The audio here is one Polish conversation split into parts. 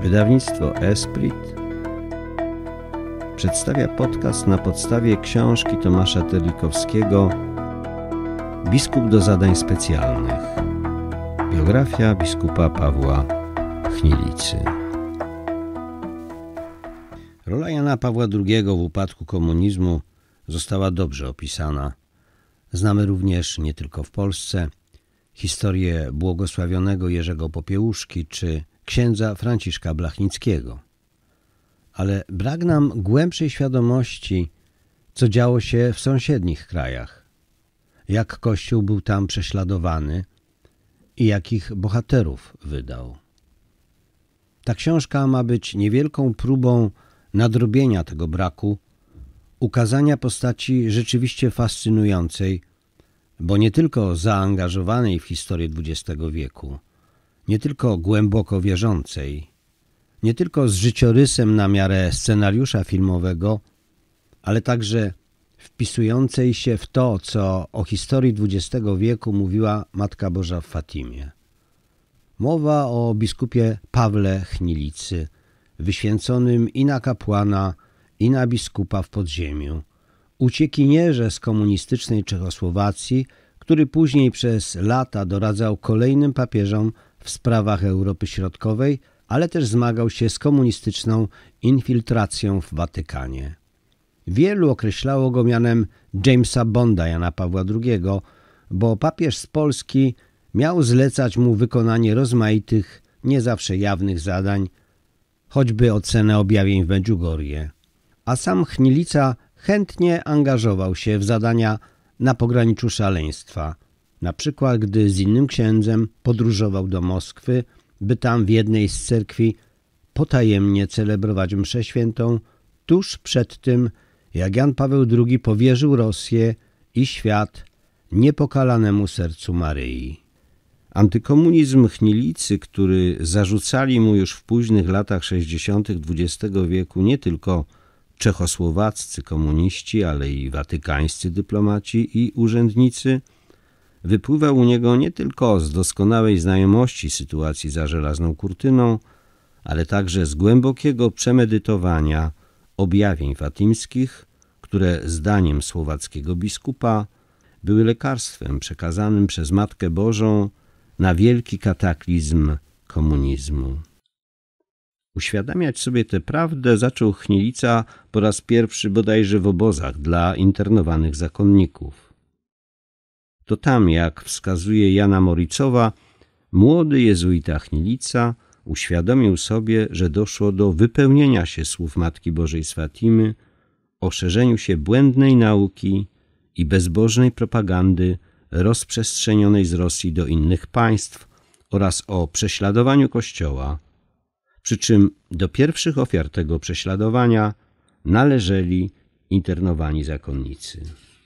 Wydawnictwo Esprit przedstawia podcast na podstawie książki Tomasza Terlikowskiego Biskup do zadań specjalnych. Biografia biskupa Pawła Chmielicy. Rola Jana Pawła II w upadku komunizmu została dobrze opisana. Znamy również, nie tylko w Polsce, historię błogosławionego Jerzego Popiełuszki czy księdza Franciszka Blachnickiego. Ale brak nam głębszej świadomości, co działo się w sąsiednich krajach, jak Kościół był tam prześladowany i jakich bohaterów wydał. Ta książka ma być niewielką próbą nadrobienia tego braku, ukazania postaci rzeczywiście fascynującej, bo nie tylko zaangażowanej w historię XX wieku, nie tylko głęboko wierzącej, nie tylko z życiorysem na miarę scenariusza filmowego, ale także wpisującej się w to, co o historii XX wieku mówiła Matka Boża w Fatimie. Mowa o biskupie Pawle Chmielicy, wyświęconym i na kapłana, i na biskupa w podziemiu, uciekinierze z komunistycznej Czechosłowacji, który później przez lata doradzał kolejnym papieżom w sprawach Europy Środkowej, ale też zmagał się z komunistyczną infiltracją w Watykanie. Wielu określało go mianem Jamesa Bonda Jana Pawła II, bo papież z Polski miał zlecać mu wykonanie rozmaitych, nie zawsze jawnych zadań, choćby ocenę objawień w Medjugorje. A sam Chmielica chętnie angażował się w zadania na pograniczu szaleństwa, na przykład gdy z innym księdzem podróżował do Moskwy, by tam w jednej z cerkwi potajemnie celebrować mszę świętą, tuż przed tym, jak Jan Paweł II powierzył Rosję i świat niepokalanemu sercu Maryi. Antykomunizm Chmielicy, który zarzucali mu już w późnych latach 60. XX wieku nie tylko czechosłowaccy komuniści, ale i watykańscy dyplomaci i urzędnicy, wypływał u niego nie tylko z doskonałej znajomości sytuacji za żelazną kurtyną, ale także z głębokiego przemedytowania objawień fatimskich, które zdaniem słowackiego biskupa były lekarstwem przekazanym przez Matkę Bożą na wielki kataklizm komunizmu. Uświadamiać sobie tę prawdę zaczął Chmielica po raz pierwszy bodajże w obozach dla internowanych zakonników. To tam, jak wskazuje Jana Moricowa, młody jezuita Chmielica uświadomił sobie, że doszło do wypełnienia się słów Matki Bożej z Fatimy o szerzeniu się błędnej nauki i bezbożnej propagandy rozprzestrzenionej z Rosji do innych państw oraz o prześladowaniu Kościoła, przy czym do pierwszych ofiar tego prześladowania należeli internowani zakonnicy.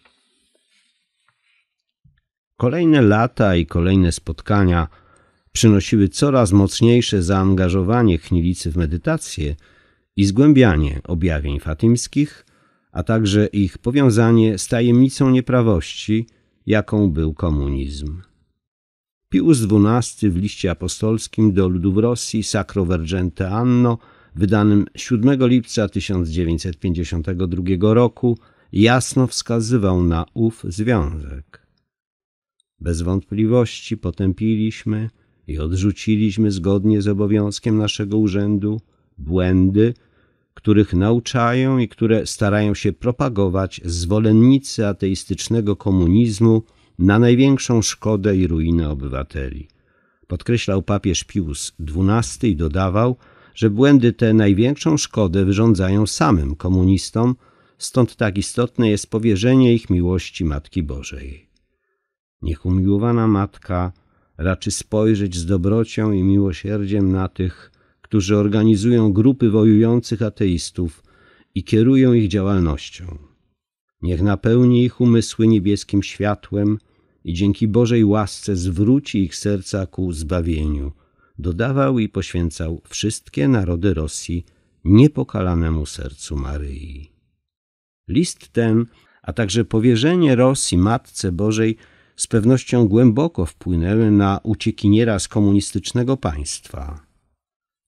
Kolejne lata i kolejne spotkania przynosiły coraz mocniejsze zaangażowanie Chmielicy w medytację i zgłębianie objawień fatimskich, a także ich powiązanie z tajemnicą nieprawości, jaką był komunizm. Pius XII w liście apostolskim do ludów Rosji Sacro Vergente Anno, wydanym 7 lipca 1952 roku, jasno wskazywał na ów związek. Bez wątpliwości potępiliśmy i odrzuciliśmy zgodnie z obowiązkiem naszego urzędu błędy, których nauczają i które starają się propagować zwolennicy ateistycznego komunizmu na największą szkodę i ruinę obywateli. Podkreślał papież Pius XII i dodawał, że błędy te największą szkodę wyrządzają samym komunistom, stąd tak istotne jest powierzenie ich miłości Matki Bożej. Niech umiłowana Matka raczy spojrzeć z dobrocią i miłosierdziem na tych, którzy organizują grupy wojujących ateistów i kierują ich działalnością. Niech napełni ich umysły niebieskim światłem i dzięki Bożej łasce zwróci ich serca ku zbawieniu. Dodawał i poświęcał wszystkie narody Rosji niepokalanemu sercu Maryi. List ten, a także powierzenie Rosji Matce Bożej z pewnością głęboko wpłynęły na uciekiniera z komunistycznego państwa.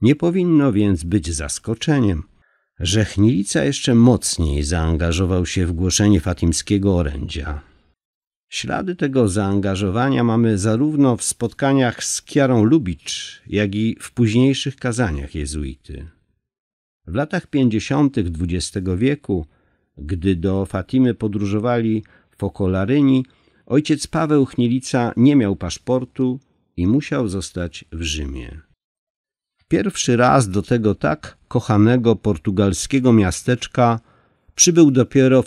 Nie powinno więc być zaskoczeniem, że Chnilica jeszcze mocniej zaangażował się w głoszenie fatimskiego orędzia. Ślady tego zaangażowania mamy zarówno w spotkaniach z Kiarą Lubicz, jak i w późniejszych kazaniach jezuity. W latach 50. XX wieku, gdy do Fatimy podróżowali Fokolaryni, ojciec Paweł Chnilica nie miał paszportu i musiał zostać w Rzymie. Pierwszy raz do tego tak kochanego portugalskiego miasteczka przybył dopiero w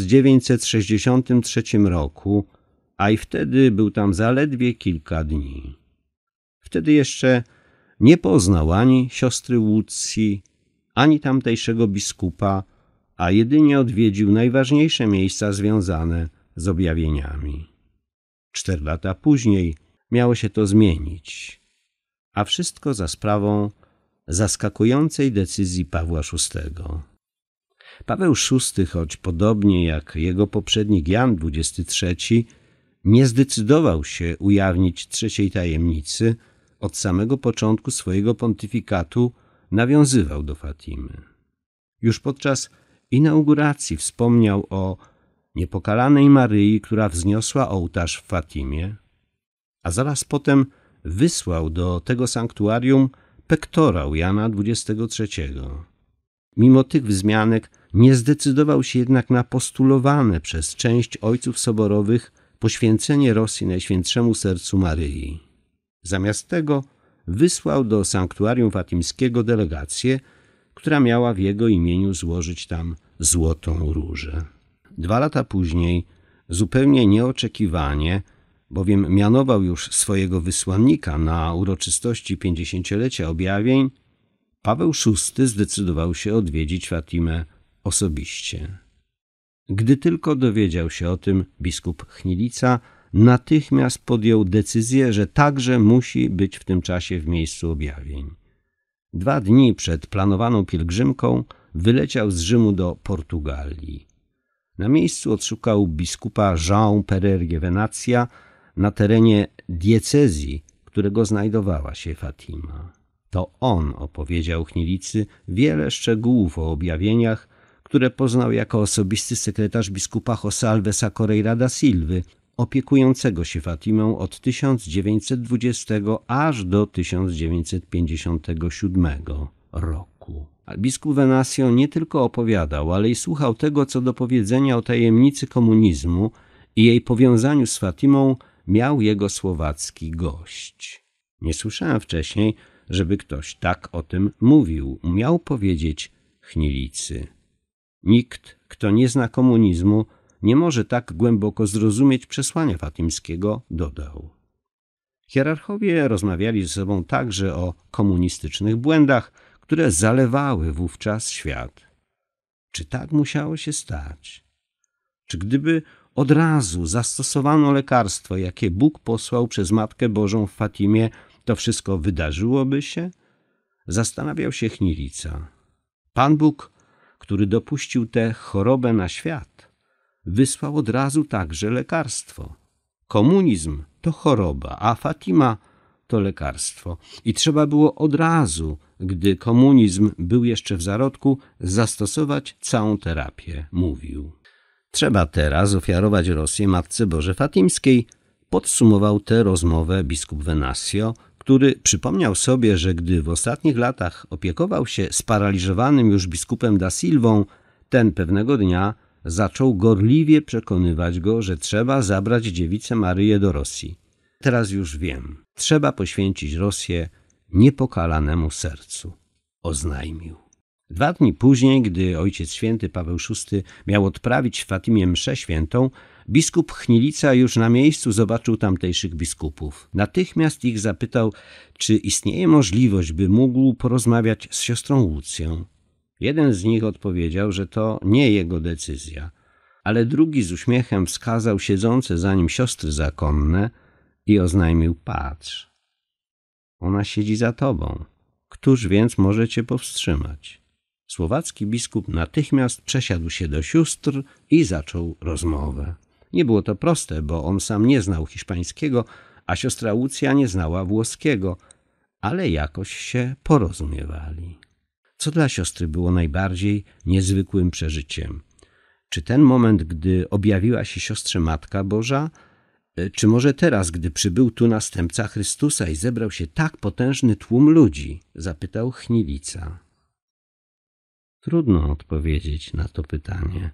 1963 roku, a i wtedy był tam zaledwie kilka dni. Wtedy jeszcze nie poznał ani siostry Łucji, ani tamtejszego biskupa, a jedynie odwiedził najważniejsze miejsca związane z objawieniami. 4 lata później miało się to zmienić, a wszystko za sprawą zaskakującej decyzji Pawła VI. Paweł VI, choć podobnie jak jego poprzednik Jan XXIII, nie zdecydował się ujawnić trzeciej tajemnicy, od samego początku swojego pontyfikatu nawiązywał do Fatimy. Już podczas inauguracji wspomniał o niepokalanej Maryi, która wzniosła ołtarz w Fatimie, a zaraz potem wysłał do tego sanktuarium pektorał Jana XXIII. Mimo tych wzmianek nie zdecydował się jednak na postulowane przez część ojców soborowych poświęcenie Rosji Najświętszemu Sercu Maryi. Zamiast tego wysłał do sanktuarium fatimskiego delegację, która miała w jego imieniu złożyć tam złotą różę. 2 lata później, zupełnie nieoczekiwanie, bowiem mianował już swojego wysłannika na uroczystości 50-lecia objawień, Paweł VI zdecydował się odwiedzić Fatimę osobiście. Gdy tylko dowiedział się o tym, biskup Chnilica natychmiast podjął decyzję, że także musi być w tym czasie w miejscu objawień. 2 dni przed planowaną pielgrzymką wyleciał z Rzymu do Portugalii. Na miejscu odszukał biskupa João Pereira Venacja na terenie diecezji, którego znajdowała się Fatima. To on opowiedział Chnilicy wiele szczegółów o objawieniach, które poznał jako osobisty sekretarz biskupa José Alvesa Correia da Silvy, opiekującego się Fatimą od 1920 aż do 1957 roku. A biskup Venancio nie tylko opowiadał, ale i słuchał tego, co do powiedzenia o tajemnicy komunizmu i jej powiązaniu z Fatimą miał jego słowacki gość. Nie słyszałem wcześniej, żeby ktoś tak o tym mówił. Miał powiedzieć Chnilicy. Nikt, kto nie zna komunizmu, nie może tak głęboko zrozumieć przesłania fatimskiego, dodał. Hierarchowie rozmawiali ze sobą także o komunistycznych błędach, które zalewały wówczas świat. Czy tak musiało się stać? Czy gdyby od razu zastosowano lekarstwo, jakie Bóg posłał przez Matkę Bożą w Fatimie, to wszystko wydarzyłoby się? Zastanawiał się Chnilica. Pan Bóg, który dopuścił tę chorobę na świat, wysłał od razu także lekarstwo. Komunizm to choroba, a Fatima to lekarstwo. I trzeba było od razu, gdy komunizm był jeszcze w zarodku, zastosować całą terapię, mówił. Trzeba teraz ofiarować Rosję Matce Bożej Fatimskiej, podsumował tę rozmowę biskup Venancio, który przypomniał sobie, że gdy w ostatnich latach opiekował się sparaliżowanym już biskupem da Silvą, ten pewnego dnia zaczął gorliwie przekonywać go, że trzeba zabrać dziewicę Maryję do Rosji. Teraz już wiem, trzeba poświęcić Rosję niepokalanemu sercu, oznajmił. 2 dni później, gdy Ojciec Święty Paweł VI miał odprawić w Fatimie mszę świętą, biskup Chnilica już na miejscu zobaczył tamtejszych biskupów. Natychmiast ich zapytał, czy istnieje możliwość, by mógł porozmawiać z siostrą Łucją. Jeden z nich odpowiedział, że to nie jego decyzja, ale drugi z uśmiechem wskazał siedzące za nim siostry zakonne i oznajmił: patrz, ona siedzi za tobą. Któż więc może cię powstrzymać? Słowacki biskup natychmiast przesiadł się do sióstr i zaczął rozmowę. Nie było to proste, bo on sam nie znał hiszpańskiego, a siostra Łucja nie znała włoskiego, ale jakoś się porozumiewali. Co dla siostry było najbardziej niezwykłym przeżyciem? Czy ten moment, gdy objawiła się siostrze Matka Boża, czy może teraz, gdy przybył tu następca Chrystusa i zebrał się tak potężny tłum ludzi? Zapytał Chnilica. Trudno odpowiedzieć na to pytanie.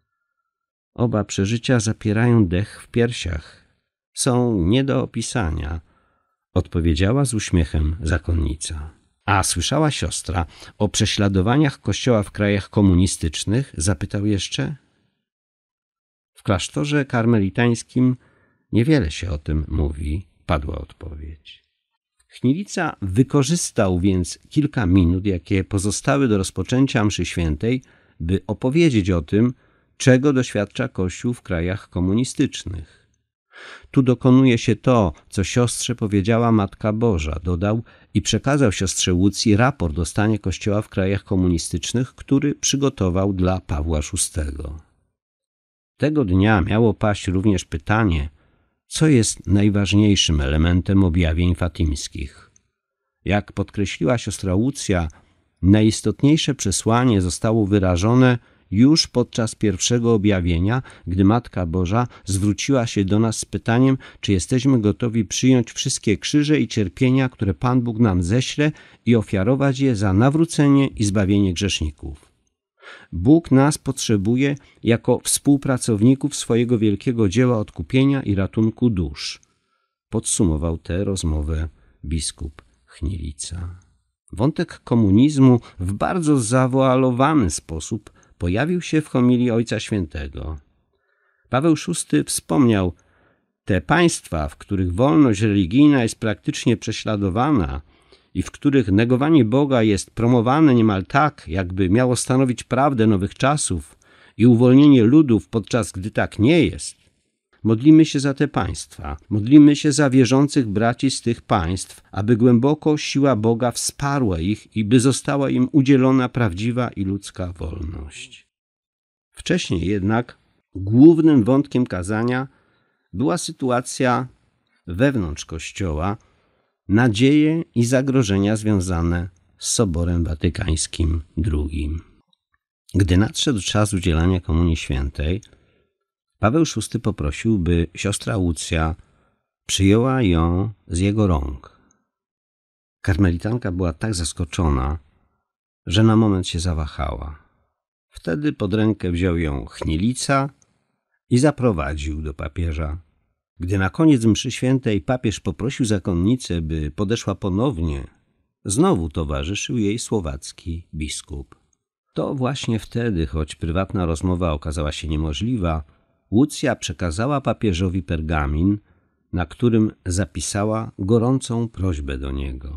Oba przeżycia zapierają dech w piersiach. Są nie do opisania, odpowiedziała z uśmiechem zakonnica. A słyszała siostra o prześladowaniach Kościoła w krajach komunistycznych? Zapytał jeszcze. W klasztorze karmelitańskim niewiele się o tym mówi, padła odpowiedź. Chnilica wykorzystał więc kilka minut, jakie pozostały do rozpoczęcia mszy świętej, by opowiedzieć o tym, czego doświadcza Kościół w krajach komunistycznych. Tu dokonuje się to, co siostrze powiedziała Matka Boża, dodał i przekazał siostrze Łucji raport o stanie Kościoła w krajach komunistycznych, który przygotował dla Pawła VI. Tego dnia miało paść również pytanie, co jest najważniejszym elementem objawień fatimskich. Jak podkreśliła siostra Łucja, najistotniejsze przesłanie zostało wyrażone już podczas pierwszego objawienia, gdy Matka Boża zwróciła się do nas z pytaniem, czy jesteśmy gotowi przyjąć wszystkie krzyże i cierpienia, które Pan Bóg nam ześle i ofiarować je za nawrócenie i zbawienie grzeszników. Bóg nas potrzebuje jako współpracowników swojego wielkiego dzieła odkupienia i ratunku dusz. Podsumował tę rozmowę biskup Chnilica. Wątek komunizmu w bardzo zawoalowany sposób pojawił się w homilii Ojca Świętego. Paweł VI wspomniał, te państwa, w których wolność religijna jest praktycznie prześladowana i w których negowanie Boga jest promowane niemal tak, jakby miało stanowić prawdę nowych czasów i uwolnienie ludów, podczas gdy tak nie jest. Modlimy się za te państwa, modlimy się za wierzących braci z tych państw, aby głęboko siła Boga wsparła ich i by została im udzielona prawdziwa i ludzka wolność. Wcześniej jednak głównym wątkiem kazania była sytuacja wewnątrz Kościoła, nadzieje i zagrożenia związane z Soborem Watykańskim II. Gdy nadszedł czas udzielania Komunii Świętej, Paweł VI poprosił, by siostra Łucja przyjęła ją z jego rąk. Karmelitanka była tak zaskoczona, że na moment się zawahała. Wtedy pod rękę wziął ją Chnilica i zaprowadził do papieża. Gdy na koniec mszy świętej papież poprosił zakonnicę, by podeszła ponownie, znowu towarzyszył jej słowacki biskup. To właśnie wtedy, choć prywatna rozmowa okazała się niemożliwa, Łucja przekazała papieżowi pergamin, na którym zapisała gorącą prośbę do niego.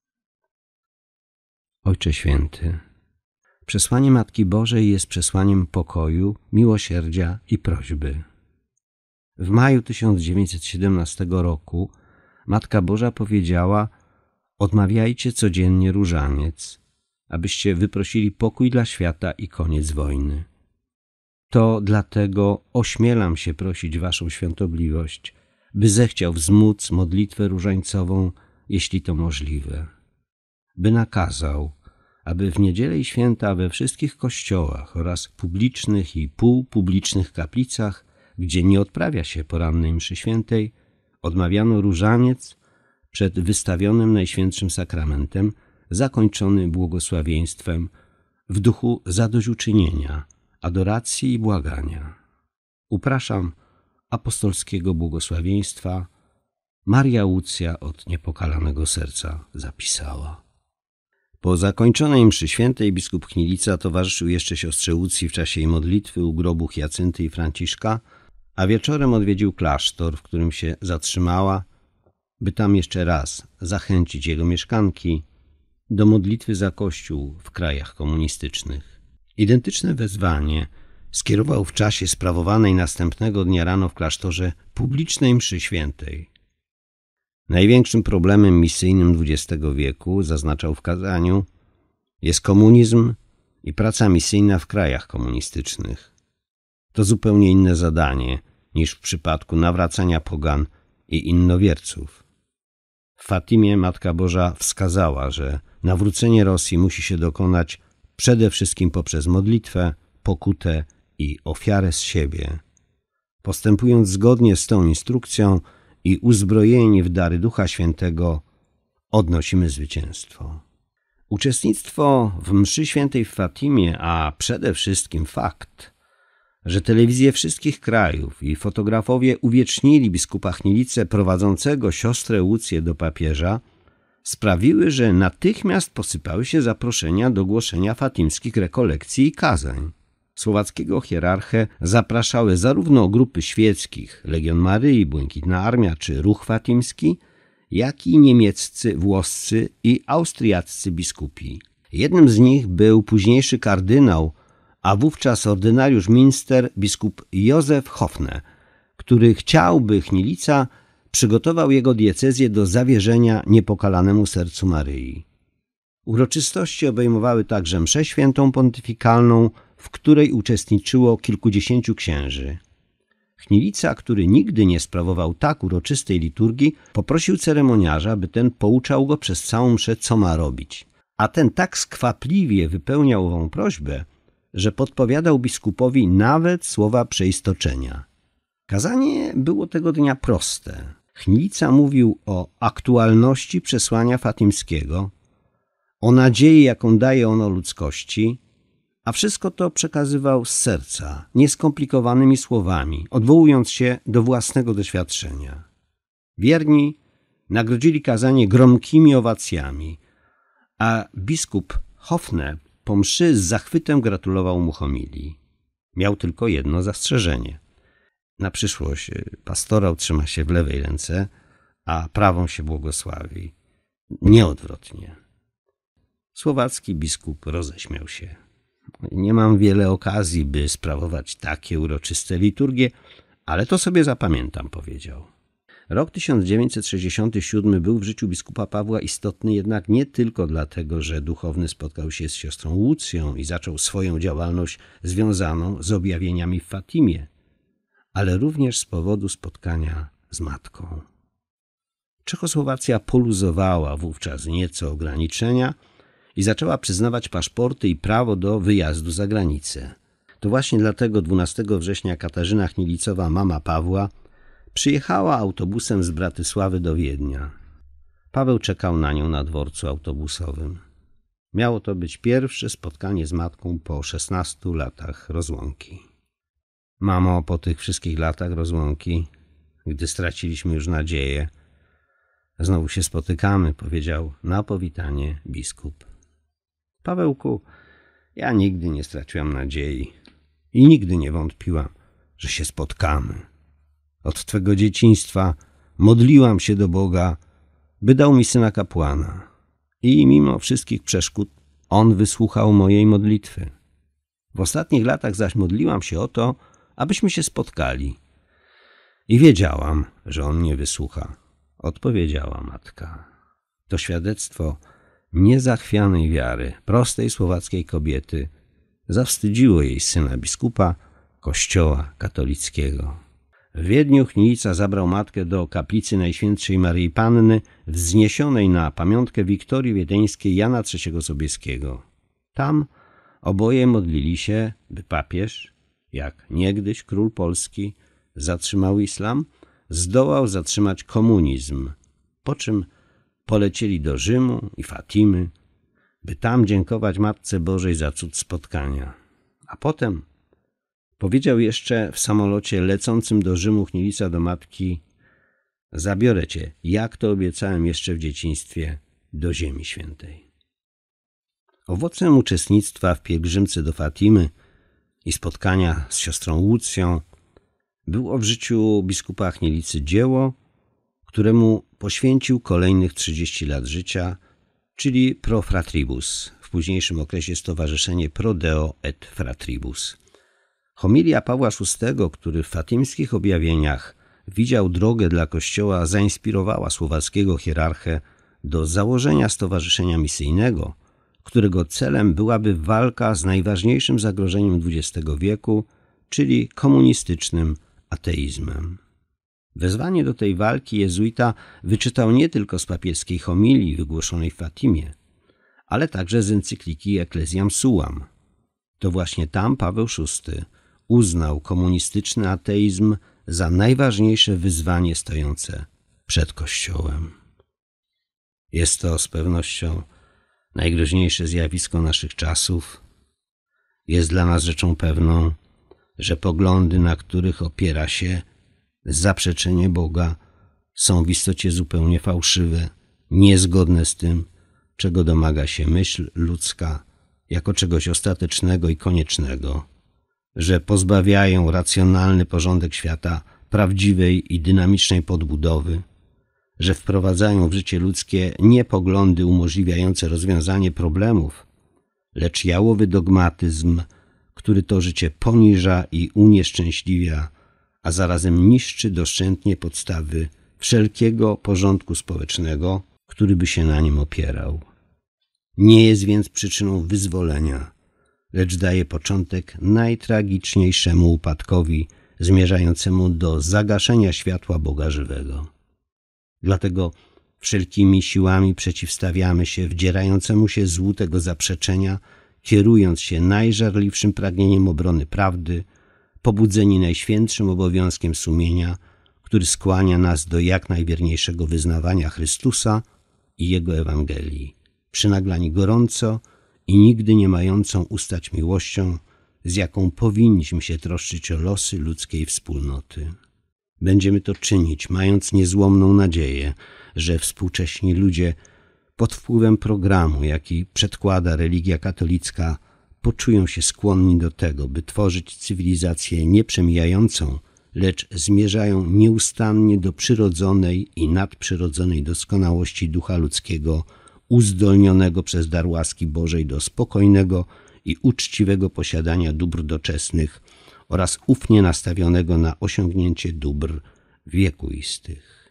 Ojcze Święty, przesłanie Matki Bożej jest przesłaniem pokoju, miłosierdzia i prośby. W maju 1917 roku Matka Boża powiedziała: odmawiajcie codziennie różaniec, abyście wyprosili pokój dla świata i koniec wojny. To dlatego ośmielam się prosić Waszą świątobliwość, by zechciał wzmóc modlitwę różańcową, jeśli to możliwe. By nakazał, aby w niedzielę i święta we wszystkich kościołach oraz publicznych i półpublicznych kaplicach, gdzie nie odprawia się porannej mszy świętej, odmawiano różaniec przed wystawionym Najświętszym Sakramentem, zakończony błogosławieństwem w duchu zadośćuczynienia, adoracji i błagania. Upraszam apostolskiego błogosławieństwa. Maria Łucja od niepokalanego serca zapisała. Po zakończonej mszy świętej biskup Chnilica towarzyszył jeszcze siostrze Łucji w czasie jej modlitwy u grobu Hiacynty i Franciszka, a wieczorem odwiedził klasztor, w którym się zatrzymała, by tam jeszcze raz zachęcić jego mieszkanki do modlitwy za Kościół w krajach komunistycznych. Identyczne wezwanie skierował w czasie sprawowanej następnego dnia rano w klasztorze publicznej mszy świętej. Największym problemem misyjnym XX wieku, zaznaczał w kazaniu, jest komunizm i praca misyjna w krajach komunistycznych. To zupełnie inne zadanie niż w przypadku nawracania pogan i innowierców. W Fatimie Matka Boża wskazała, że nawrócenie Rosji musi się dokonać przede wszystkim poprzez modlitwę, pokutę i ofiarę z siebie. Postępując zgodnie z tą instrukcją i uzbrojeni w dary Ducha Świętego, odnosimy zwycięstwo. Uczestnictwo w mszy świętej w Fatimie, a przede wszystkim fakt, że telewizje wszystkich krajów i fotografowie uwiecznili biskupa Chmielice prowadzącego siostrę Łucję do papieża, sprawiły, że natychmiast posypały się zaproszenia do głoszenia fatimskich rekolekcji i kazań. Słowackiego hierarchę zapraszały zarówno grupy świeckich, Legion Maryi, Błękitna Armia czy Ruch Fatimski, jak i niemieccy, włoscy i austriaccy biskupi. Jednym z nich był późniejszy kardynał, a wówczas ordynariusz Münster, biskup Józef Hofne, który chciał, by Chmielica przygotował jego diecezję do zawierzenia niepokalanemu sercu Maryi. Uroczystości obejmowały także mszę świętą pontyfikalną, w której uczestniczyło kilkudziesięciu księży. Chmielica, który nigdy nie sprawował tak uroczystej liturgii, poprosił ceremoniarza, by ten pouczał go przez całą mszę, co ma robić. A ten tak skwapliwie wypełniał ową prośbę, że podpowiadał biskupowi nawet słowa przeistoczenia. Kazanie było tego dnia proste. Chmielica mówił o aktualności przesłania fatimskiego, o nadziei, jaką daje ono ludzkości, a wszystko to przekazywał z serca, nieskomplikowanymi słowami, odwołując się do własnego doświadczenia. Wierni nagrodzili kazanie gromkimi owacjami, a biskup Hofne po mszy z zachwytem gratulował mu homilii. Miał tylko jedno zastrzeżenie. Na przyszłość pastorał trzyma się w lewej ręce, a prawą się błogosławi. Nie odwrotnie. Słowacki biskup roześmiał się. Nie mam wiele okazji, by sprawować takie uroczyste liturgie, ale to sobie zapamiętam, powiedział. Rok 1967 był w życiu biskupa Pawła istotny jednak nie tylko dlatego, że duchowny spotkał się z siostrą Łucją i zaczął swoją działalność związaną z objawieniami w Fatimie, ale również z powodu spotkania z matką. Czechosłowacja poluzowała wówczas nieco ograniczenia i zaczęła przyznawać paszporty i prawo do wyjazdu za granicę. To właśnie dlatego 12 września Katarzyna Chmielicowa, mama Pawła, przyjechała autobusem z Bratysławy do Wiednia. Paweł czekał na nią na dworcu autobusowym. Miało to być pierwsze spotkanie z matką po 16 latach rozłąki. Mamo, po tych wszystkich latach rozłąki, gdy straciliśmy już nadzieję, znowu się spotykamy, powiedział na powitanie biskup. Pawełku, ja nigdy nie straciłam nadziei i nigdy nie wątpiłam, że się spotkamy. Od twego dzieciństwa modliłam się do Boga, by dał mi syna kapłana. I mimo wszystkich przeszkód On wysłuchał mojej modlitwy. W ostatnich latach zaś modliłam się o to, abyśmy się spotkali. I wiedziałam, że On mnie wysłucha, odpowiedziała matka. To świadectwo niezachwianej wiary prostej słowackiej kobiety zawstydziło jej syna biskupa Kościoła katolickiego. W Wiedniu Chmielica zabrał matkę do kaplicy Najświętszej Maryi Panny wzniesionej na pamiątkę Wiktorii Wiedeńskiej Jana III Sobieskiego. Tam oboje modlili się, by papież, jak niegdyś król polski, zatrzymał islam, zdołał zatrzymać komunizm, po czym polecieli do Rzymu i Fatimy, by tam dziękować Matce Bożej za cud spotkania. A potem powiedział jeszcze w samolocie lecącym do Rzymu Chmielica do matki: zabiorę cię, jak to obiecałem jeszcze w dzieciństwie, do Ziemi Świętej. Owocem uczestnictwa w pielgrzymce do Fatimy i spotkania z siostrą Łucją było w życiu biskupa Chmielicy dzieło, któremu poświęcił kolejnych 30 lat życia, czyli Pro Fratribus, w późniejszym okresie stowarzyszenie Pro Deo et Fratribus. Homilia Pawła VI, który w fatimskich objawieniach widział drogę dla Kościoła, zainspirowała słowackiego hierarchę do założenia stowarzyszenia misyjnego, którego celem byłaby walka z najważniejszym zagrożeniem XX wieku, czyli komunistycznym ateizmem. Wezwanie do tej walki jezuita wyczytał nie tylko z papieskiej homilii wygłoszonej w Fatimie, ale także z encykliki Ecclesiam Suam. To właśnie tam Paweł VI uznał komunistyczny ateizm za najważniejsze wyzwanie stojące przed Kościołem. Jest to z pewnością najgroźniejsze zjawisko naszych czasów. Jest dla nas rzeczą pewną, że poglądy, na których opiera się zaprzeczenie Boga, są w istocie zupełnie fałszywe, niezgodne z tym, czego domaga się myśl ludzka jako czegoś ostatecznego i koniecznego, że pozbawiają racjonalny porządek świata prawdziwej i dynamicznej podbudowy, że wprowadzają w życie ludzkie nie poglądy umożliwiające rozwiązanie problemów, lecz jałowy dogmatyzm, który to życie poniża i unieszczęśliwia, a zarazem niszczy doszczętnie podstawy wszelkiego porządku społecznego, który by się na nim opierał. Nie jest więc przyczyną wyzwolenia, lecz daje początek najtragiczniejszemu upadkowi zmierzającemu do zagaszenia światła Boga żywego. Dlatego wszelkimi siłami przeciwstawiamy się wdzierającemu się złu tego zaprzeczenia, kierując się najżarliwszym pragnieniem obrony prawdy, pobudzeni najświętszym obowiązkiem sumienia, który skłania nas do jak najwierniejszego wyznawania Chrystusa i Jego Ewangelii, przynaglani gorąco i nigdy nie mającą ustać miłością, z jaką powinniśmy się troszczyć o losy ludzkiej wspólnoty. Będziemy to czynić, mając niezłomną nadzieję, że współcześni ludzie pod wpływem programu, jaki przedkłada religia katolicka, poczują się skłonni do tego, by tworzyć cywilizację nieprzemijającą, lecz zmierzają nieustannie do przyrodzonej i nadprzyrodzonej doskonałości ducha ludzkiego, uzdolnionego przez dar łaski Bożej do spokojnego i uczciwego posiadania dóbr doczesnych oraz ufnie nastawionego na osiągnięcie dóbr wiekuistych.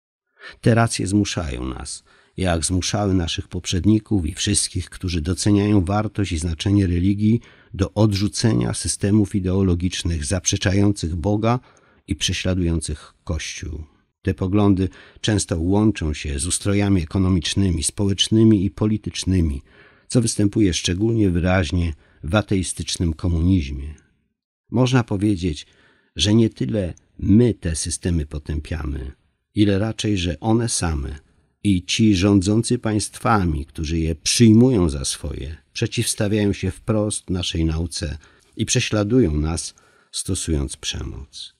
Te racje zmuszają nas, jak zmuszały naszych poprzedników i wszystkich, którzy doceniają wartość i znaczenie religii, do odrzucenia systemów ideologicznych zaprzeczających Boga i prześladujących Kościół. Te poglądy często łączą się z ustrojami ekonomicznymi, społecznymi i politycznymi, co występuje szczególnie wyraźnie w ateistycznym komunizmie. Można powiedzieć, że nie tyle my te systemy potępiamy, ile raczej, że one same i ci rządzący państwami, którzy je przyjmują za swoje, przeciwstawiają się wprost naszej nauce i prześladują nas, stosując przemoc.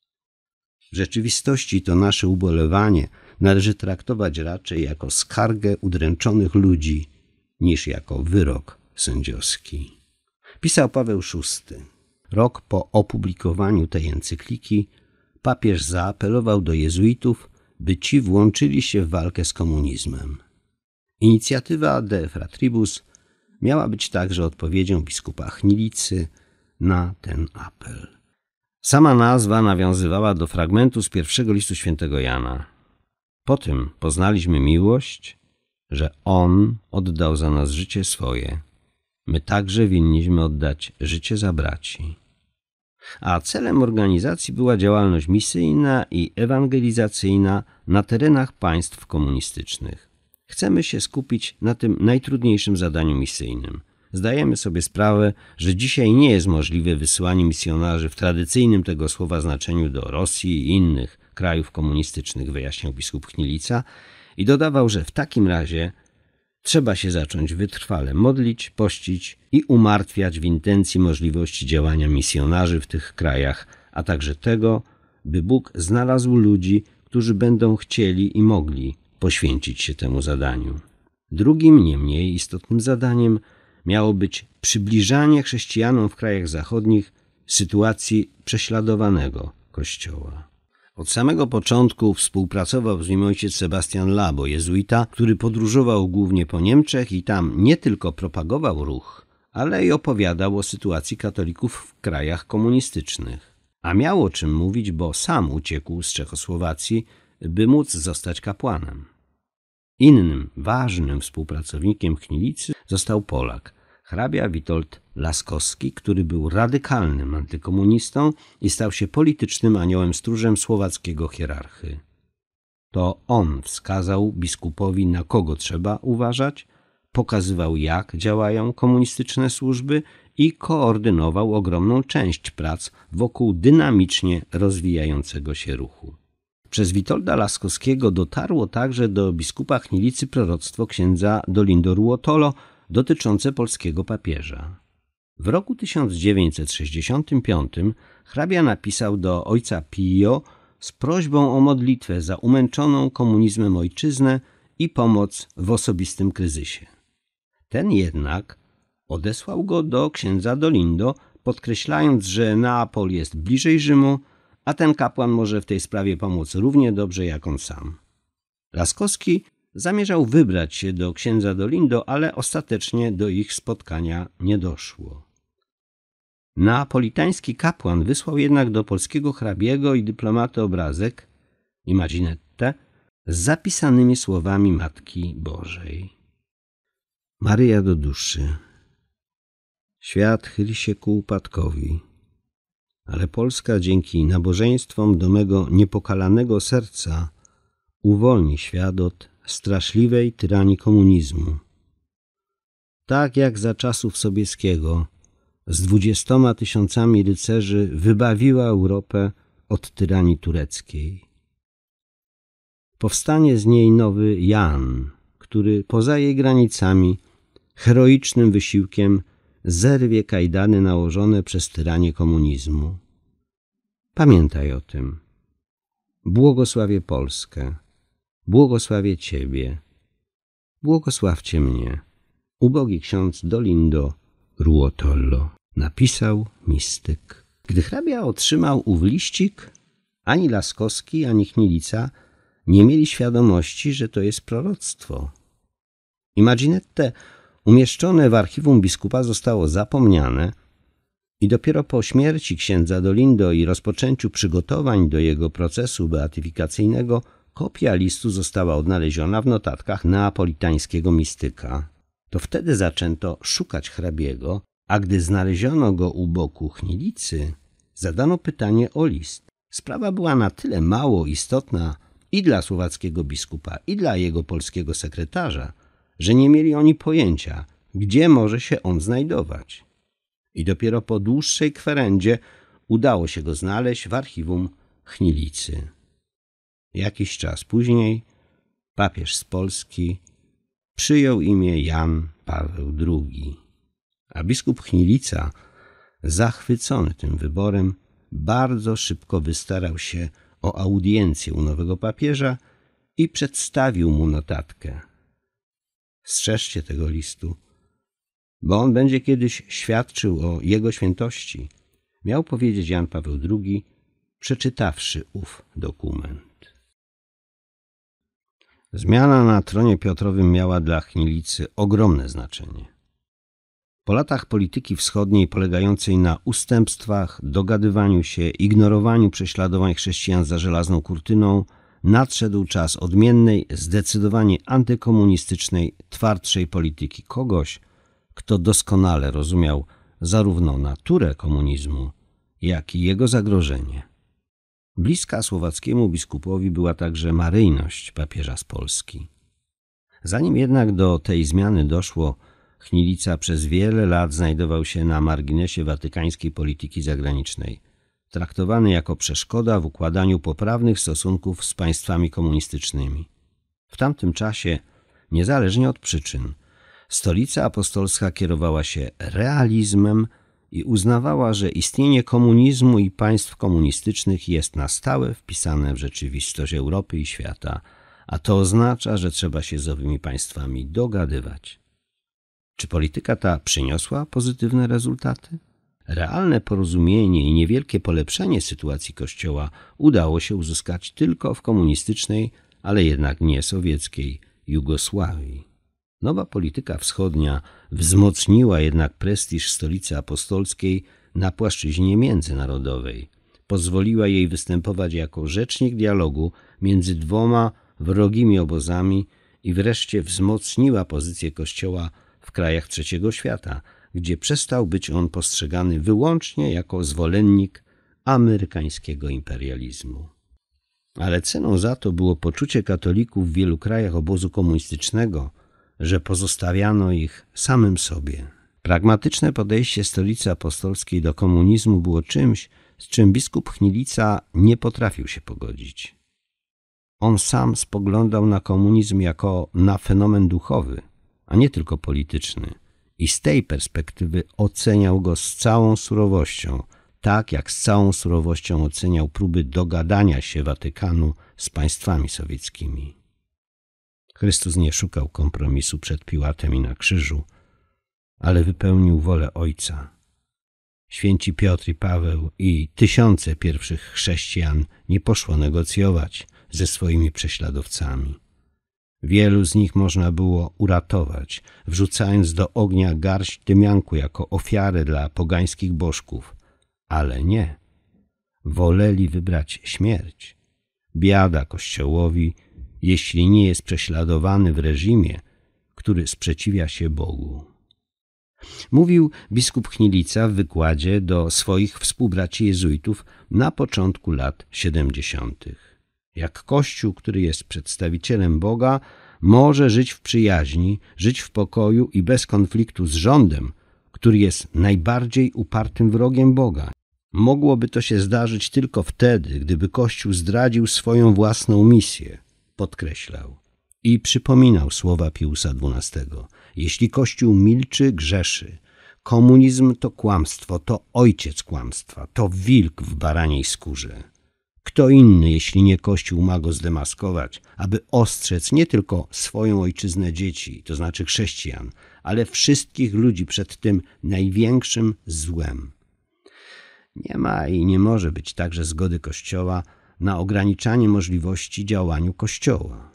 W rzeczywistości to nasze ubolewanie należy traktować raczej jako skargę udręczonych ludzi, niż jako wyrok sędziowski. Pisał Paweł VI. Rok po opublikowaniu tej encykliki papież zaapelował do jezuitów, by ci włączyli się w walkę z komunizmem. Inicjatywa De Fratribus miała być także odpowiedzią biskupa Chmielicy na ten apel. Sama nazwa nawiązywała do fragmentu z pierwszego listu świętego Jana. Po tym poznaliśmy miłość, że On oddał za nas życie swoje. My także winniśmy oddać życie za braci. A celem organizacji była działalność misyjna i ewangelizacyjna na terenach państw komunistycznych. Chcemy się skupić na tym najtrudniejszym zadaniu misyjnym. Zdajemy sobie sprawę, że dzisiaj nie jest możliwe wysyłanie misjonarzy w tradycyjnym tego słowa znaczeniu do Rosji i innych krajów komunistycznych, wyjaśniał biskup Chmielica i dodawał, że w takim razie trzeba się zacząć wytrwale modlić, pościć i umartwiać w intencji możliwości działania misjonarzy w tych krajach, a także tego, by Bóg znalazł ludzi, którzy będą chcieli i mogli poświęcić się temu zadaniu. Drugim, nie mniej istotnym zadaniem miało być przybliżanie chrześcijanom w krajach zachodnich sytuacji prześladowanego Kościoła. Od samego początku współpracował z nim ojciec Sebastian Labo, jezuita, który podróżował głównie po Niemczech i tam nie tylko propagował ruch, ale i opowiadał o sytuacji katolików w krajach komunistycznych. A miał o czym mówić, bo sam uciekł z Czechosłowacji, by móc zostać kapłanem. Innym ważnym współpracownikiem Chmielicy został Polak, hrabia Witold Laskowski, który był radykalnym antykomunistą i stał się politycznym aniołem stróżem słowackiego hierarchy. To on wskazał biskupowi, na kogo trzeba uważać, pokazywał, jak działają komunistyczne służby i koordynował ogromną część prac wokół dynamicznie rozwijającego się ruchu. Przez Witolda Laskowskiego dotarło także do biskupa Chmielicy proroctwo księdza Dolindo Ruotolo dotyczące polskiego papieża. W roku 1965 hrabia napisał do ojca Pio z prośbą o modlitwę za umęczoną komunizmem ojczyznę i pomoc w osobistym kryzysie. Ten jednak odesłał go do księdza Dolindo, podkreślając, że Neapol jest bliżej Rzymu, a ten kapłan może w tej sprawie pomóc równie dobrze jak on sam. Laskowski zamierzał wybrać się do księdza Dolindo, ale ostatecznie do ich spotkania nie doszło. Neapolitański kapłan wysłał jednak do polskiego hrabiego i dyplomaty obrazek, imaginette, z zapisanymi słowami Matki Bożej. Maryja do duszy. Świat chyli się ku upadkowi, ale Polska dzięki nabożeństwom do mego niepokalanego serca uwolni świat od straszliwej tyranii komunizmu. Tak jak za czasów Sobieskiego z 20 000 rycerzy wybawiła Europę od tyranii tureckiej. Powstanie z niej nowy Jan, który poza jej granicami heroicznym wysiłkiem zerwie kajdany nałożone przez tyranię komunizmu. Pamiętaj o tym. Błogosławię Polskę. Błogosławię Ciebie. Błogosławcie mnie. Ubogi ksiądz Dolindo Ruotolo. Napisał mistyk. Gdy hrabia otrzymał ów liścik, ani Laskowski, ani Chmielica nie mieli świadomości, że to jest proroctwo. Imaginette umieszczone w archiwum biskupa zostało zapomniane i dopiero po śmierci księdza Dolindo i rozpoczęciu przygotowań do jego procesu beatyfikacyjnego kopia listu została odnaleziona w notatkach neapolitańskiego mistyka. To wtedy zaczęto szukać hrabiego, a gdy znaleziono go u boku Chmielicy, zadano pytanie o list. Sprawa była na tyle mało istotna i dla słowackiego biskupa, i dla jego polskiego sekretarza, że nie mieli oni pojęcia, gdzie może się on znajdować. I dopiero po dłuższej kwerendzie udało się go znaleźć w archiwum Chmielicy. Jakiś czas później papież z Polski przyjął imię Jan Paweł II, a biskup Chmielica, zachwycony tym wyborem, bardzo szybko wystarał się o audiencję u nowego papieża i przedstawił mu notatkę. Strzeżcie tego listu, bo on będzie kiedyś świadczył o jego świętości, miał powiedzieć Jan Paweł II, przeczytawszy ów dokument. Zmiana na tronie Piotrowym miała dla Chmielicy ogromne znaczenie. Po latach polityki wschodniej polegającej na ustępstwach, dogadywaniu się, ignorowaniu prześladowań chrześcijan za żelazną kurtyną, nadszedł czas odmiennej, zdecydowanie antykomunistycznej, twardszej polityki kogoś, kto doskonale rozumiał zarówno naturę komunizmu, jak i jego zagrożenie. Bliska słowackiemu biskupowi była także maryjność papieża z Polski. Zanim jednak do tej zmiany doszło, Chmielica przez wiele lat znajdował się na marginesie watykańskiej polityki zagranicznej, traktowany jako przeszkoda w układaniu poprawnych stosunków z państwami komunistycznymi. W tamtym czasie, niezależnie od przyczyn, Stolica Apostolska kierowała się realizmem i uznawała, że istnienie komunizmu i państw komunistycznych jest na stałe wpisane w rzeczywistość Europy i świata, a to oznacza, że trzeba się z owymi państwami dogadywać. Czy polityka ta przyniosła pozytywne rezultaty? Realne porozumienie i niewielkie polepszenie sytuacji Kościoła udało się uzyskać tylko w komunistycznej, ale jednak nie sowieckiej Jugosławii. Nowa polityka wschodnia wzmocniła jednak prestiż Stolicy Apostolskiej na płaszczyźnie międzynarodowej. Pozwoliła jej występować jako rzecznik dialogu między dwoma wrogimi obozami i wreszcie wzmocniła pozycję Kościoła w krajach trzeciego świata, gdzie przestał być on postrzegany wyłącznie jako zwolennik amerykańskiego imperializmu. Ale ceną za to było poczucie katolików w wielu krajach obozu komunistycznego, że pozostawiano ich samym sobie. Pragmatyczne podejście Stolicy Apostolskiej do komunizmu było czymś, z czym biskup Chmielica nie potrafił się pogodzić. On sam spoglądał na komunizm jako na fenomen duchowy, a nie tylko polityczny, i z tej perspektywy oceniał go z całą surowością, tak jak z całą surowością oceniał próby dogadania się Watykanu z państwami sowieckimi. Chrystus nie szukał kompromisu przed Piłatem i na krzyżu, ale wypełnił wolę Ojca. Święci Piotr i Paweł i tysiące pierwszych chrześcijan nie poszło negocjować ze swoimi prześladowcami. Wielu z nich można było uratować, wrzucając do ognia garść tymianku jako ofiarę dla pogańskich bożków, ale nie. Woleli wybrać śmierć. Biada Kościołowi, jeśli nie jest prześladowany w reżimie, który sprzeciwia się Bogu. Mówił biskup Chmielica w wykładzie do swoich współbraci jezuitów na początku lat 70. Jak Kościół, który jest przedstawicielem Boga, może żyć w przyjaźni, żyć w pokoju i bez konfliktu z rządem, który jest najbardziej upartym wrogiem Boga. Mogłoby to się zdarzyć tylko wtedy, gdyby Kościół zdradził swoją własną misję, podkreślał. I przypominał słowa Piusa XII. Jeśli Kościół milczy, grzeszy. Komunizm to kłamstwo, to ojciec kłamstwa, to wilk w baraniej skórze. Kto inny, jeśli nie Kościół, ma go zdemaskować, aby ostrzec nie tylko swoją ojczyznę dzieci, to znaczy chrześcijan, ale wszystkich ludzi przed tym największym złem. Nie ma i nie może być także zgody Kościoła na ograniczanie możliwości działania Kościoła.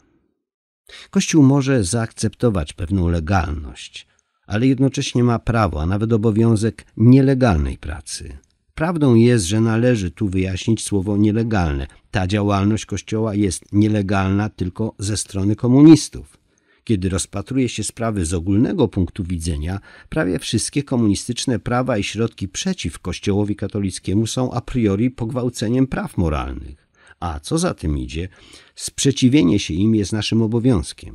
Kościół może zaakceptować pewną legalność, ale jednocześnie ma prawo, a nawet obowiązek nielegalnej pracy. Prawdą jest, że należy tu wyjaśnić słowo nielegalne. Ta działalność Kościoła jest nielegalna tylko ze strony komunistów. Kiedy rozpatruje się sprawy z ogólnego punktu widzenia, prawie wszystkie komunistyczne prawa i środki przeciw Kościołowi katolickiemu są a priori pogwałceniem praw moralnych. A co za tym idzie, sprzeciwienie się im jest naszym obowiązkiem.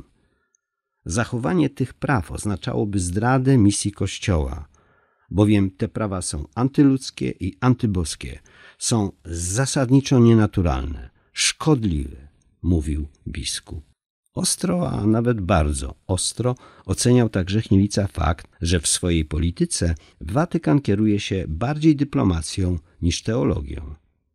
Zachowanie tych praw oznaczałoby zdradę misji Kościoła, bowiem te prawa są antyludzkie i antyboskie, są zasadniczo nienaturalne, szkodliwe, mówił biskup. Ostro, a nawet bardzo ostro oceniał także Chmielica fakt, że w swojej polityce Watykan kieruje się bardziej dyplomacją niż teologią.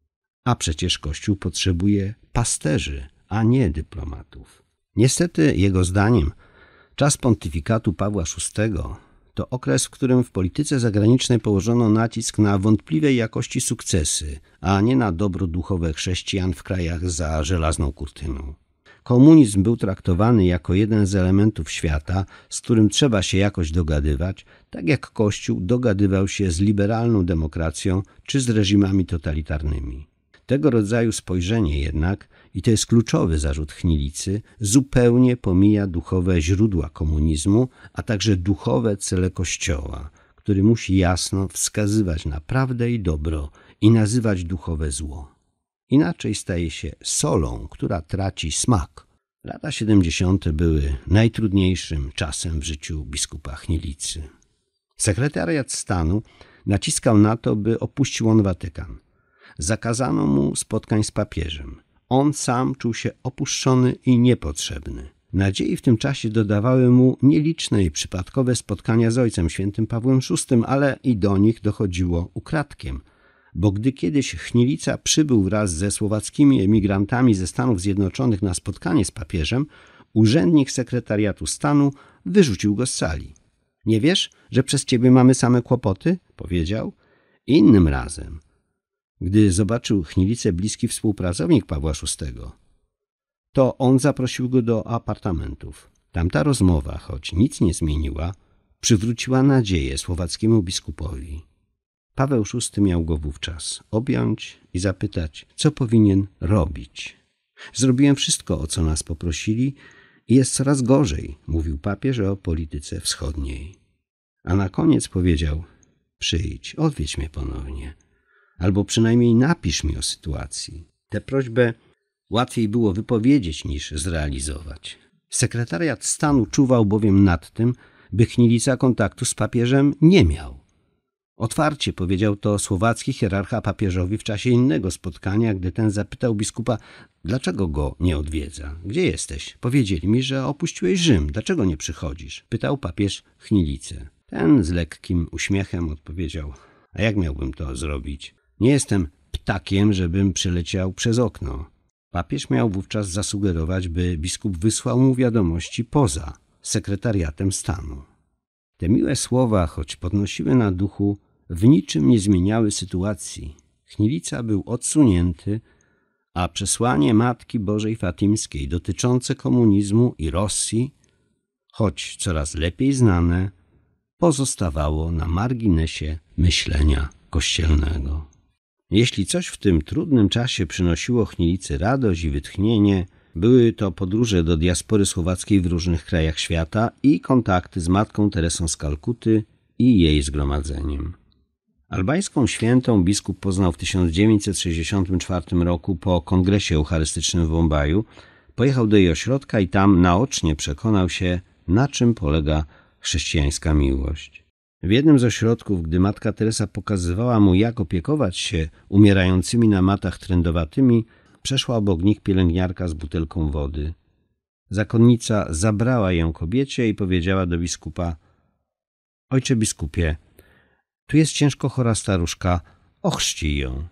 A przecież Kościół potrzebuje pasterzy, a nie dyplomatów. Niestety, jego zdaniem, czas pontyfikatu Pawła VI to okres, w którym w polityce zagranicznej położono nacisk na wątpliwej jakości sukcesy, a nie na dobro duchowe chrześcijan w krajach za żelazną kurtyną. Komunizm był traktowany jako jeden z elementów świata, z którym trzeba się jakoś dogadywać, tak jak Kościół dogadywał się z liberalną demokracją czy z reżimami totalitarnymi. Tego rodzaju spojrzenie jednak, i to jest kluczowy zarzut Chmielicy, zupełnie pomija duchowe źródła komunizmu, a także duchowe cele Kościoła, który musi jasno wskazywać na prawdę i dobro i nazywać duchowe zło. Inaczej staje się solą, która traci smak. Lata 70. były najtrudniejszym czasem w życiu biskupa Chmielicy. Sekretariat stanu naciskał na to, by opuścił on Watykan. Zakazano mu spotkań z papieżem. On sam czuł się opuszczony i niepotrzebny. Nadziei w tym czasie dodawały mu nieliczne i przypadkowe spotkania z Ojcem Świętym Pawłem VI, ale i do nich dochodziło ukradkiem. Bo gdy kiedyś Chmielica przybył wraz ze słowackimi emigrantami ze Stanów Zjednoczonych na spotkanie z papieżem, urzędnik sekretariatu stanu wyrzucił go z sali. Nie wiesz, że przez ciebie mamy same kłopoty? Powiedział. Innym razem, gdy zobaczył Chmielicę bliski współpracownik Pawła VI, to on zaprosił go do apartamentów. Tamta rozmowa, choć nic nie zmieniła, przywróciła nadzieję słowackiemu biskupowi. Paweł VI miał go wówczas objąć i zapytać, co powinien robić. Zrobiłem wszystko, o co nas poprosili i jest coraz gorzej, mówił papież o polityce wschodniej. A na koniec powiedział: przyjdź, odwiedź mnie ponownie, albo przynajmniej napisz mi o sytuacji. Tę prośbę łatwiej było wypowiedzieć niż zrealizować. Sekretariat stanu czuwał bowiem nad tym, by Chmielica kontaktu z papieżem nie miał. Otwarcie powiedział to słowacki hierarcha papieżowi w czasie innego spotkania, gdy ten zapytał biskupa, dlaczego go nie odwiedza. Gdzie jesteś? Powiedzieli mi, że opuściłeś Rzym. Dlaczego nie przychodzisz? Pytał papież Chmielicę. Ten z lekkim uśmiechem odpowiedział: a jak miałbym to zrobić? Nie jestem ptakiem, żebym przeleciał przez okno. Papież miał wówczas zasugerować, by biskup wysłał mu wiadomości poza sekretariatem stanu. Te miłe słowa, choć podnosiły na duchu, w niczym nie zmieniały sytuacji. Chmielica był odsunięty, a przesłanie Matki Bożej Fatimskiej dotyczące komunizmu i Rosji, choć coraz lepiej znane, pozostawało na marginesie myślenia kościelnego. Jeśli coś w tym trudnym czasie przynosiło Chmielicy radość i wytchnienie, były to podróże do diaspory słowackiej w różnych krajach świata i kontakty z Matką Teresą z Kalkuty i jej zgromadzeniem. Albańską świętą biskup poznał w 1964 roku po kongresie eucharystycznym w Bombaju, pojechał do jej ośrodka i tam naocznie przekonał się, na czym polega chrześcijańska miłość. W jednym z ośrodków, gdy Matka Teresa pokazywała mu, jak opiekować się umierającymi na matach trędowatymi, przeszła obok nich pielęgniarka z butelką wody. Zakonnica zabrała ją kobiecie i powiedziała do biskupa: ojcze biskupie, tu jest ciężko chora staruszka, ochrzcij ją.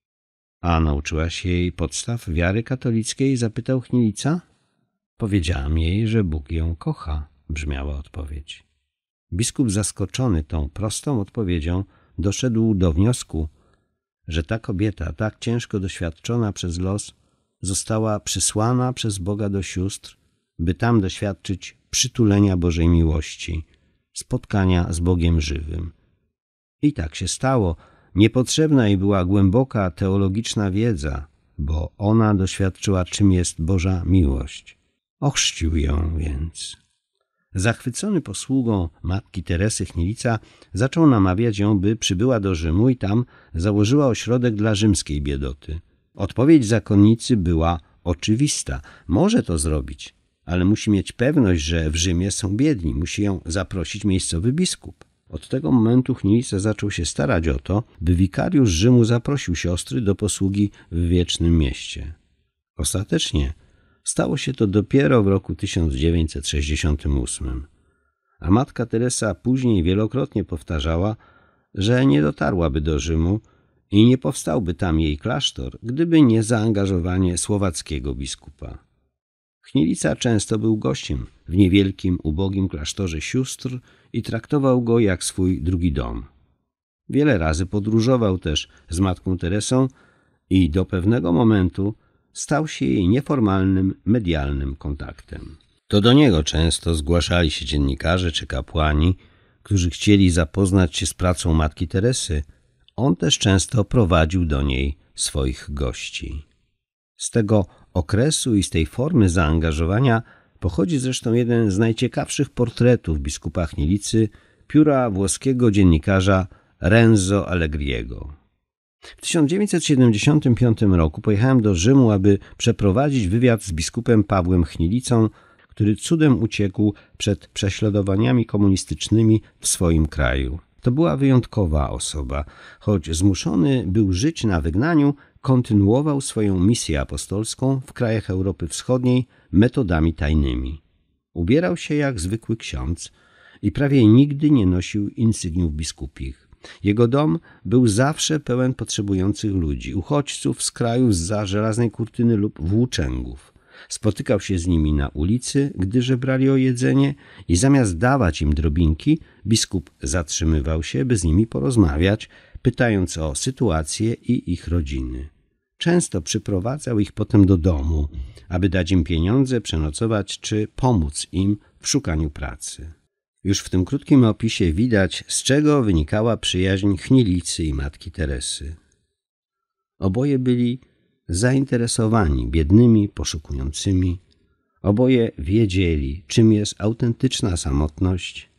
A nauczyłaś jej podstaw wiary katolickiej? Zapytał Chmielica. Powiedziałam jej, że Bóg ją kocha, brzmiała odpowiedź. Biskup, zaskoczony tą prostą odpowiedzią, doszedł do wniosku, że ta kobieta, tak ciężko doświadczona przez los, została przysłana przez Boga do sióstr, by tam doświadczyć przytulenia Bożej miłości, spotkania z Bogiem żywym. I tak się stało. Niepotrzebna jej była głęboka teologiczna wiedza, bo ona doświadczyła, czym jest Boża miłość. Ochrzcił ją więc. Zachwycony posługą Matki Teresy, Chmielica zaczął namawiać ją, by przybyła do Rzymu i tam założyła ośrodek dla rzymskiej biedoty. Odpowiedź zakonnicy była oczywista. Może to zrobić, ale musi mieć pewność, że w Rzymie są biedni. Musi ją zaprosić miejscowy biskup. Od tego momentu Chmielica zaczął się starać o to, by wikariusz Rzymu zaprosił siostry do posługi w Wiecznym Mieście. Ostatecznie stało się to dopiero w roku 1968, a Matka Teresa później wielokrotnie powtarzała, że nie dotarłaby do Rzymu i nie powstałby tam jej klasztor, gdyby nie zaangażowanie słowackiego biskupa. Chmielica często był gościem w niewielkim, ubogim klasztorze sióstr i traktował go jak swój drugi dom. Wiele razy podróżował też z Matką Teresą i do pewnego momentu stał się jej nieformalnym, medialnym kontaktem. To do niego często zgłaszali się dziennikarze czy kapłani, którzy chcieli zapoznać się z pracą Matki Teresy. On też często prowadził do niej swoich gości. Z tego okresu i z tej formy zaangażowania pochodzi zresztą jeden z najciekawszych portretów biskupa Chmielicy, pióra włoskiego dziennikarza Renzo Allegriego. W 1975 roku pojechałem do Rzymu, aby przeprowadzić wywiad z biskupem Pawłem Chmielicą, który cudem uciekł przed prześladowaniami komunistycznymi w swoim kraju. To była wyjątkowa osoba. Choć zmuszony był żyć na wygnaniu, kontynuował swoją misję apostolską w krajach Europy Wschodniej metodami tajnymi. Ubierał się jak zwykły ksiądz i prawie nigdy nie nosił insygniów biskupich. Jego dom był zawsze pełen potrzebujących ludzi, uchodźców z krajów zza żelaznej kurtyny lub włóczęgów. Spotykał się z nimi na ulicy, gdy żebrali o jedzenie i zamiast dawać im drobinki, biskup zatrzymywał się, by z nimi porozmawiać, pytając o sytuację i ich rodziny. Często przyprowadzał ich potem do domu, aby dać im pieniądze, przenocować czy pomóc im w szukaniu pracy. Już w tym krótkim opisie widać, z czego wynikała przyjaźń Chmielicy i Matki Teresy. Oboje byli zainteresowani biednymi, poszukującymi. Oboje wiedzieli, czym jest autentyczna samotność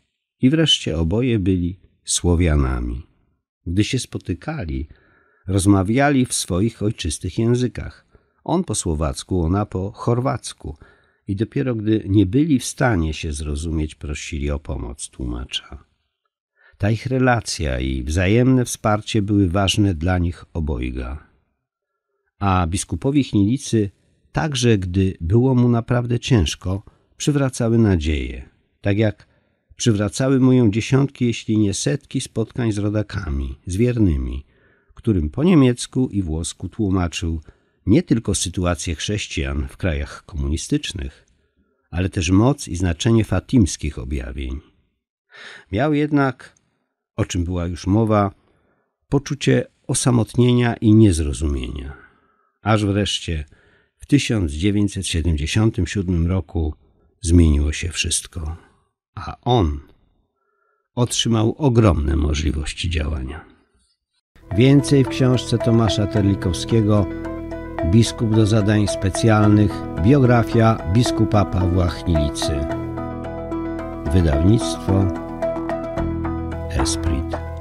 I wreszcie oboje byli Słowianami. Gdy się spotykali, rozmawiali w swoich ojczystych językach. On po słowacku, ona po chorwacku. I dopiero gdy nie byli w stanie się zrozumieć, prosili o pomoc tłumacza. Ta ich relacja i wzajemne wsparcie były ważne dla nich obojga. A biskupowi Chmielicy, także gdy było mu naprawdę ciężko, przywracały nadzieję. Tak jak przywracały mu ją dziesiątki, jeśli nie setki spotkań z rodakami, z wiernymi, którym po niemiecku i włosku tłumaczył nie tylko sytuację chrześcijan w krajach komunistycznych, ale też moc i znaczenie fatimskich objawień. Miał jednak, o czym była już mowa, poczucie osamotnienia i niezrozumienia. Aż wreszcie w 1977 roku zmieniło się wszystko, a on otrzymał ogromne możliwości działania. Więcej w książce Tomasza Terlikowskiego Biskup do zadań specjalnych. Biografia biskupa Pawła Chmielicy. Wydawnictwo Esprit.